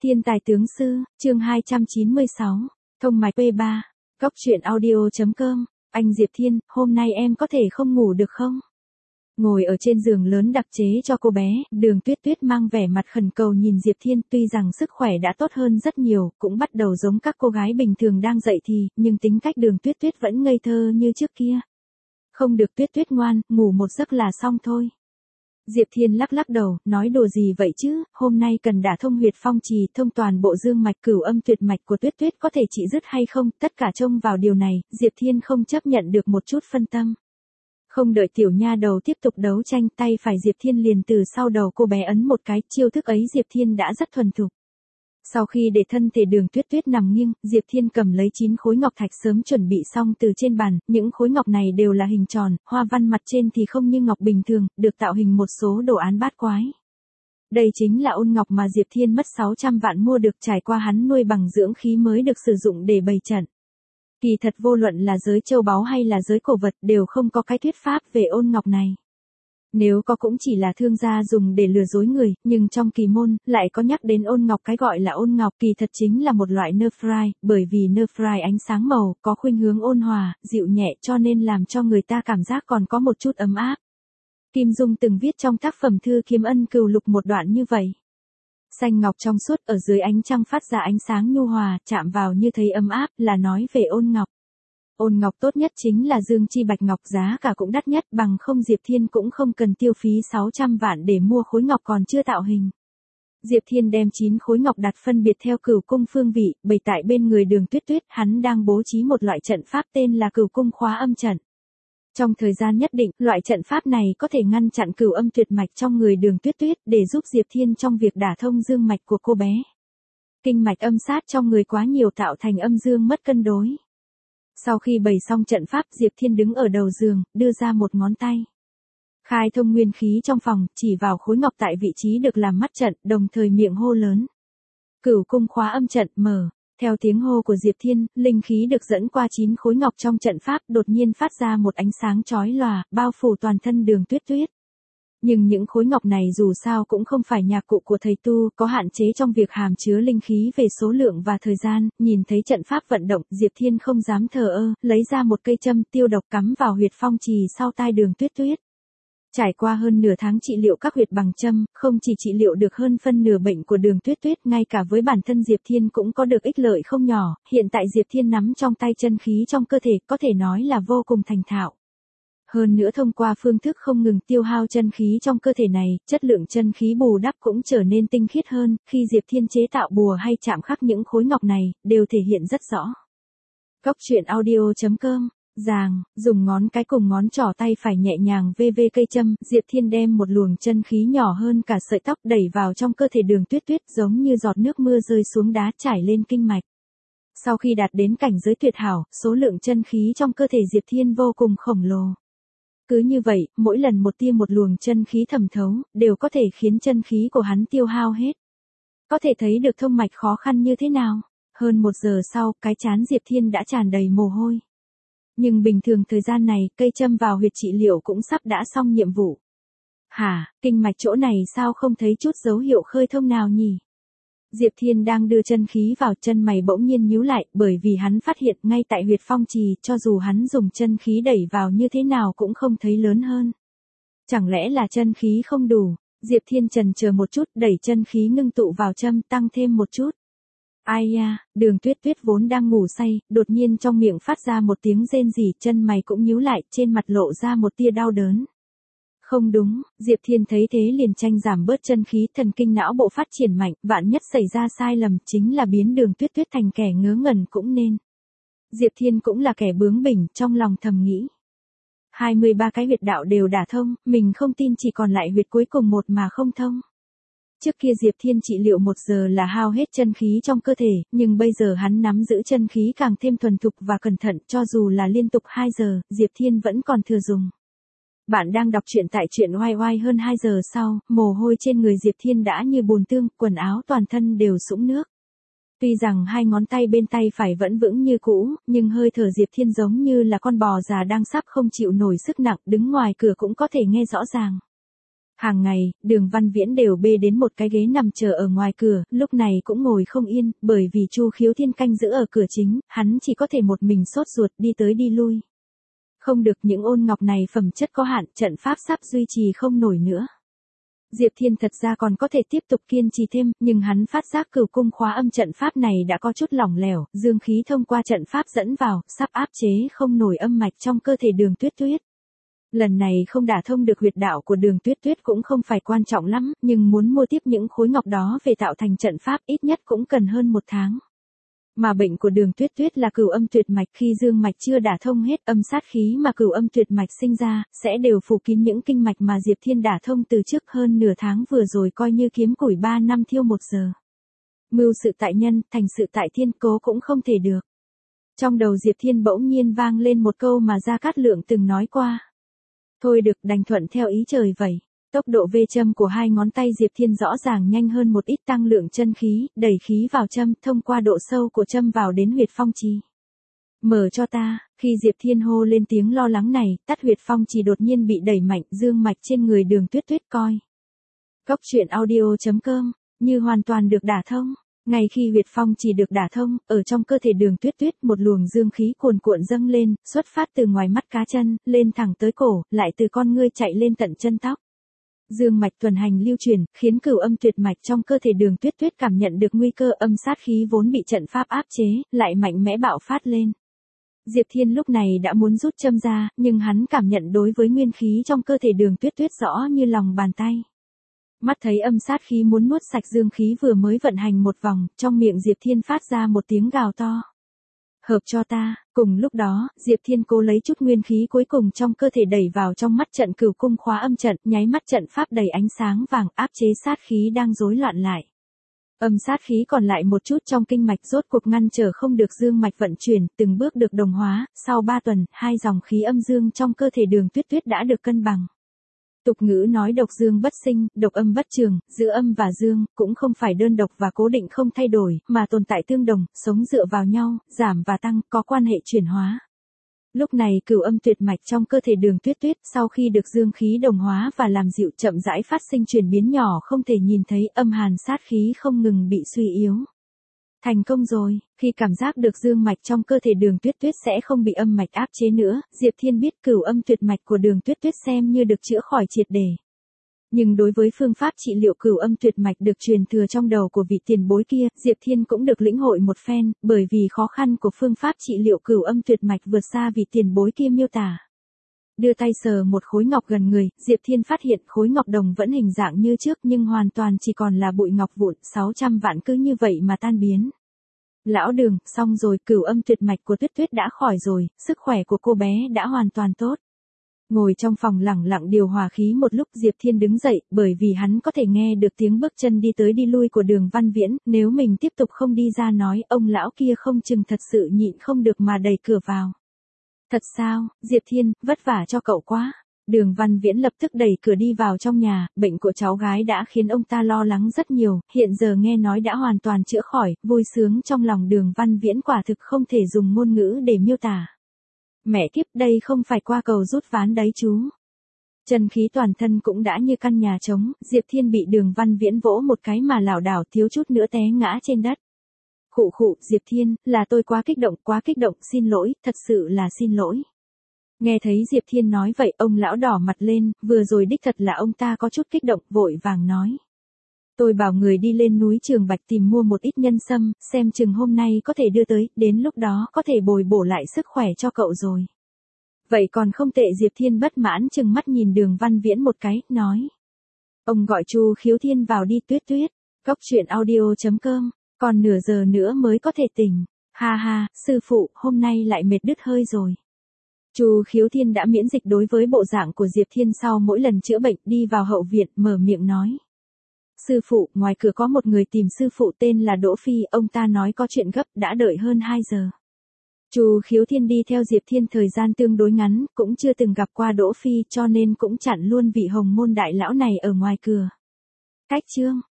Thiên tài tướng sư, chương 296, thông mạch P3, Cóc truyện audio.com, anh Diệp Thiên, hôm nay em có thể không ngủ được không? Ngồi ở trên giường lớn đặc chế cho cô bé, Đường Tuyết Tuyết mang vẻ mặt khẩn cầu nhìn Diệp Thiên, tuy rằng sức khỏe đã tốt hơn rất nhiều, cũng bắt đầu giống các cô gái bình thường đang dậy thì, nhưng tính cách Đường Tuyết Tuyết vẫn ngây thơ như trước kia. Không được Tuyết Tuyết ngoan, ngủ một giấc là xong thôi. Diệp Thiên lắc lắc đầu, nói đùa gì vậy chứ, hôm nay cần đả thông huyệt phong trì, thông toàn bộ dương mạch cửu âm tuyệt mạch của Tuyết Tuyết có thể trị dứt hay không, tất cả trông vào điều này, Diệp Thiên không chấp nhận được một chút phân tâm. Không đợi tiểu nha đầu tiếp tục đấu tranh, tay phải Diệp Thiên liền từ sau đầu cô bé ấn một cái, chiêu thức ấy Diệp Thiên đã rất thuần thục. Sau khi để thân thể Đường Tuyết Tuyết nằm nghiêng, Diệp Thiên cầm lấy 9 khối ngọc thạch sớm chuẩn bị xong từ trên bàn, những khối ngọc này đều là hình tròn, hoa văn mặt trên thì không như ngọc bình thường, được tạo hình một số đồ án bát quái. Đây chính là ôn ngọc mà Diệp Thiên mất 600 vạn mua được, trải qua hắn nuôi bằng dưỡng khí mới được sử dụng để bày trận. Kỳ thật vô luận là giới châu báu hay là giới cổ vật đều không có cái thuyết pháp về ôn ngọc này. Nếu có cũng chỉ là thương gia dùng để lừa dối người, nhưng trong kỳ môn, lại có nhắc đến ôn ngọc, cái gọi là ôn ngọc kỳ thật chính là một loại nephrite, bởi vì nephrite ánh sáng màu, có khuynh hướng ôn hòa, dịu nhẹ cho nên làm cho người ta cảm giác còn có một chút ấm áp. Kim Dung từng viết trong tác phẩm Thư Kiếm Ân Cừu Lục một đoạn như vậy. Xanh ngọc trong suốt ở dưới ánh trăng phát ra ánh sáng nhu hòa, chạm vào như thấy ấm áp, là nói về ôn ngọc. Ôn ngọc tốt nhất chính là dương chi bạch ngọc, giá cả cũng đắt nhất, bằng không Diệp Thiên cũng không cần tiêu phí 600 vạn để mua khối ngọc còn chưa tạo hình. Diệp Thiên đem 9 khối ngọc đặt phân biệt theo cửu cung phương vị, bày tại bên người Đường Tuyết Tuyết, hắn đang bố trí một loại trận pháp tên là cửu cung khóa âm trận. Trong thời gian nhất định, loại trận pháp này có thể ngăn chặn cửu âm tuyệt mạch trong người Đường Tuyết Tuyết để giúp Diệp Thiên trong việc đả thông dương mạch của cô bé. Kinh mạch âm sát trong người quá nhiều tạo thành âm dương mất cân đối. Sau khi bày xong trận pháp, Diệp Thiên đứng ở đầu giường, đưa ra một ngón tay. Khai thông nguyên khí trong phòng, chỉ vào khối ngọc tại vị trí được làm mắt trận, đồng thời miệng hô lớn. Cửu cung khóa âm trận, mở. Theo tiếng hô của Diệp Thiên, linh khí được dẫn qua 9 khối ngọc trong trận pháp, đột nhiên phát ra một ánh sáng chói lòa, bao phủ toàn thân Đường Tuyết Tuyết. Nhưng những khối ngọc này dù sao cũng không phải nhạc cụ của thầy tu, có hạn chế trong việc hàm chứa linh khí về số lượng và thời gian, nhìn thấy trận pháp vận động, Diệp Thiên không dám thờ ơ, lấy ra một cây châm tiêu độc cắm vào huyệt phong trì sau tai Đường Tuyết Tuyết. Trải qua hơn nửa tháng trị liệu các huyệt bằng châm, không chỉ trị liệu được hơn phân nửa bệnh của Đường Tuyết Tuyết, ngay cả với bản thân Diệp Thiên cũng có được ích lợi không nhỏ, hiện tại Diệp Thiên nắm trong tay chân khí trong cơ thể, có thể nói là vô cùng thành thạo. Hơn nữa thông qua phương thức không ngừng tiêu hao chân khí trong cơ thể này, chất lượng chân khí bù đắp cũng trở nên tinh khiết hơn, khi Diệp Thiên chế tạo bùa hay chạm khắc những khối ngọc này, đều thể hiện rất rõ. Cóc truyện audio.com, dùng ngón cái cùng ngón trỏ tay phải nhẹ nhàng vê cây châm, Diệp Thiên đem một luồng chân khí nhỏ hơn cả sợi tóc đẩy vào trong cơ thể Đường Tuyết Tuyết, giống như giọt nước mưa rơi xuống đá trải lên kinh mạch. Sau khi đạt đến cảnh giới tuyệt hảo, số lượng chân khí trong cơ thể Diệp Thiên vô cùng khổng lồ. Cứ như vậy, mỗi lần một tia một luồng chân khí thẩm thấu, đều có thể khiến chân khí của hắn tiêu hao hết. Có thể thấy được thông mạch khó khăn như thế nào. Hơn 1 giờ sau, cái trán Diệp Thiên đã tràn đầy mồ hôi. Nhưng bình thường thời gian này, cây châm vào huyệt trị liệu cũng sắp đã xong nhiệm vụ. Hả, kinh mạch chỗ này sao không thấy chút dấu hiệu khơi thông nào nhỉ? Diệp Thiên đang đưa chân khí vào, chân mày bỗng nhiên nhíu lại, bởi vì hắn phát hiện ngay tại huyệt phong trì, cho dù hắn dùng chân khí đẩy vào như thế nào cũng không thấy lớn hơn. Chẳng lẽ là chân khí không đủ? Diệp Thiên chần chờ một chút, đẩy chân khí ngưng tụ vào châm, tăng thêm một chút. Ai ya, Đường Tuyết Tuyết vốn đang ngủ say, đột nhiên trong miệng phát ra một tiếng rên rỉ, chân mày cũng nhíu lại, trên mặt lộ ra một tia đau đớn. Không đúng, Diệp Thiên thấy thế liền tranh giảm bớt chân khí, thần kinh não bộ phát triển mạnh, vạn nhất xảy ra sai lầm chính là biến Đường Tuyết Tuyết thành kẻ ngớ ngẩn cũng nên. Diệp Thiên cũng là kẻ bướng bỉnh, trong lòng thầm nghĩ. 23 cái huyệt đạo đều đả thông, mình không tin chỉ còn lại huyệt cuối cùng một mà không thông. Trước kia Diệp Thiên trị liệu 1 giờ là hao hết chân khí trong cơ thể, nhưng bây giờ hắn nắm giữ chân khí càng thêm thuần thục và cẩn thận, cho dù là liên tục 2 giờ, Diệp Thiên vẫn còn thừa dùng. Bạn đang đọc truyện tại truyện oai oai. Hơn 2 giờ sau, mồ hôi trên người Diệp Thiên đã như bùn tương, quần áo toàn thân đều sũng nước. Tuy rằng 2 ngón tay bên tay phải vẫn vững như cũ, nhưng hơi thở Diệp Thiên giống như là con bò già đang sắp không chịu nổi sức nặng, đứng ngoài cửa cũng có thể nghe rõ ràng. Hàng ngày, Đường Văn Viễn đều bê đến một cái ghế nằm chờ ở ngoài cửa, lúc này cũng ngồi không yên, bởi vì Chu Khiếu Thiên canh giữ ở cửa chính, hắn chỉ có thể một mình sốt ruột đi tới đi lui. Không được, những ôn ngọc này phẩm chất có hạn, trận pháp sắp duy trì không nổi nữa. Diệp Thiên thật ra còn có thể tiếp tục kiên trì thêm, nhưng hắn phát giác Cửu Cung khóa âm trận pháp này đã có chút lỏng lẻo, dương khí thông qua trận pháp dẫn vào, sắp áp chế không nổi âm mạch trong cơ thể Đường Tuyết Tuyết. Lần này không đả thông được huyệt đạo của Đường Tuyết Tuyết cũng không phải quan trọng lắm, nhưng muốn mua tiếp những khối ngọc đó về tạo thành trận pháp ít nhất cũng cần hơn 1 tháng. Mà bệnh của Đường Tuyết Tuyết là cửu âm tuyệt mạch, khi dương mạch chưa đả thông hết, âm sát khí mà cửu âm tuyệt mạch sinh ra, sẽ đều phủ kín những kinh mạch mà Diệp Thiên đả thông từ trước. Hơn nửa tháng vừa rồi coi như kiếm củi 3 năm thiêu 1 giờ. Mưu sự tại nhân, thành sự tại thiên, cố cũng không thể được. Trong đầu Diệp Thiên bỗng nhiên vang lên một câu mà Gia Cát Lượng từng nói qua. Thôi được, đành thuận theo ý trời vậy. Tốc độ vê châm của 2 ngón tay Diệp Thiên rõ ràng nhanh hơn một ít, tăng lượng chân khí, đẩy khí vào châm, thông qua độ sâu của châm vào đến huyệt phong trì. Mở cho ta, khi Diệp Thiên hô lên tiếng lo lắng này, tắt huyệt phong trì đột nhiên bị đẩy mạnh, dương mạch trên người Đường Tuyết Tuyết coi. Cốc truyện audio.com, như hoàn toàn được đả thông. Ngay khi huyệt phong trì được đả thông, ở trong cơ thể Đường Tuyết Tuyết một luồng dương khí cuồn cuộn dâng lên, xuất phát từ ngoài mắt cá chân, lên thẳng tới cổ, lại từ con ngươi chạy lên tận chân tóc. Dương mạch tuần hành lưu chuyển, khiến cửu âm tuyệt mạch trong cơ thể Đường Tuyết Tuyết cảm nhận được nguy cơ, âm sát khí vốn bị trận pháp áp chế, lại mạnh mẽ bạo phát lên. Diệp Thiên lúc này đã muốn rút châm ra, nhưng hắn cảm nhận đối với nguyên khí trong cơ thể Đường Tuyết Tuyết rõ như lòng bàn tay. Mắt thấy âm sát khí muốn nuốt sạch dương khí vừa mới vận hành một vòng, trong miệng Diệp Thiên phát ra một tiếng gào to. Hợp cho ta. Cùng lúc đó, Diệp Thiên cố lấy chút nguyên khí cuối cùng trong cơ thể đẩy vào trong mắt trận Cửu Cung khóa âm trận, nháy mắt trận pháp đầy ánh sáng vàng, áp chế sát khí đang rối loạn lại. Âm sát khí còn lại một chút trong kinh mạch rốt cuộc ngăn trở không được dương mạch vận chuyển, từng bước được đồng hóa, sau 3 tuần, 2 dòng khí âm dương trong cơ thể Đường Tuyết Tuyết đã được cân bằng. Tục ngữ nói độc dương bất sinh, độc âm bất trường, giữa âm và dương, cũng không phải đơn độc và cố định không thay đổi, mà tồn tại tương đồng, sống dựa vào nhau, giảm và tăng, có quan hệ chuyển hóa. Lúc này cửu âm tuyệt mạch trong cơ thể Đường Tuyết Tuyết, sau khi được dương khí đồng hóa và làm dịu, chậm rãi phát sinh chuyển biến nhỏ không thể nhìn thấy, âm hàn sát khí không ngừng bị suy yếu. Thành công rồi, khi cảm giác được dương mạch trong cơ thể Đường Tuyết Tuyết sẽ không bị âm mạch áp chế nữa, Diệp Thiên biết cửu âm tuyệt mạch của Đường Tuyết Tuyết xem như được chữa khỏi triệt để. Nhưng đối với phương pháp trị liệu cửu âm tuyệt mạch được truyền thừa trong đầu của vị tiền bối kia, Diệp Thiên cũng được lĩnh hội một phen, bởi vì khó khăn của phương pháp trị liệu cửu âm tuyệt mạch vượt xa vị tiền bối kia miêu tả. Đưa tay sờ một khối ngọc gần người, Diệp Thiên phát hiện khối ngọc đồng vẫn hình dạng như trước nhưng hoàn toàn chỉ còn là bụi ngọc vụn, 600 vạn cứ như vậy mà tan biến. Lão Đường, xong rồi, cửu âm tuyệt mạch của Tuyết Tuyết đã khỏi rồi, sức khỏe của cô bé đã hoàn toàn tốt. Ngồi trong phòng lẳng lặng điều hòa khí một lúc, Diệp Thiên đứng dậy, bởi vì hắn có thể nghe được tiếng bước chân đi tới đi lui của Đường Văn Viễn, nếu mình tiếp tục không đi ra nói, ông lão kia không chừng thật sự nhịn không được mà đẩy cửa vào. Thật sao, Diệp Thiên, vất vả cho cậu quá. Đường Văn Viễn lập tức đẩy cửa đi vào trong nhà, bệnh của cháu gái đã khiến ông ta lo lắng rất nhiều, hiện giờ nghe nói đã hoàn toàn chữa khỏi, vui sướng trong lòng Đường Văn Viễn quả thực không thể dùng ngôn ngữ để miêu tả. Mẹ kiếp, đây không phải qua cầu rút ván đấy chú. Chân khí toàn thân cũng đã như căn nhà trống, Diệp Thiên bị Đường Văn Viễn vỗ một cái mà lảo đảo thiếu chút nữa té ngã trên đất. Khụ khụ, Diệp Thiên, là tôi quá kích động, xin lỗi, thật sự là xin lỗi. Nghe thấy Diệp Thiên nói vậy, ông lão đỏ mặt lên, vừa rồi đích thật là ông ta có chút kích động, vội vàng nói. Tôi bảo người đi lên núi Trường Bạch tìm mua một ít nhân sâm, xem chừng hôm nay có thể đưa tới, đến lúc đó có thể bồi bổ lại sức khỏe cho cậu rồi. Vậy còn không tệ, Diệp Thiên bất mãn chừng mắt nhìn Đường Văn Viễn một cái, nói. Ông gọi Chu Khiếu Thiên vào đi. Tuyết Tuyết. Cốc truyện audio.com, còn nửa giờ nữa mới có thể tỉnh. Ha ha, sư phụ, hôm nay lại mệt đứt hơi rồi. Chu Khiếu Thiên đã miễn dịch đối với bộ dạng của Diệp Thiên sau mỗi lần chữa bệnh, đi vào hậu viện, mở miệng nói. Sư phụ, ngoài cửa có một người tìm sư phụ tên là Đỗ Phi, ông ta nói có chuyện gấp, đã đợi hơn 2 giờ. Chu Khiếu Thiên đi theo Diệp Thiên thời gian tương đối ngắn, cũng chưa từng gặp qua Đỗ Phi cho nên cũng chặn luôn vị hồng môn đại lão này ở ngoài cửa. Cách chương.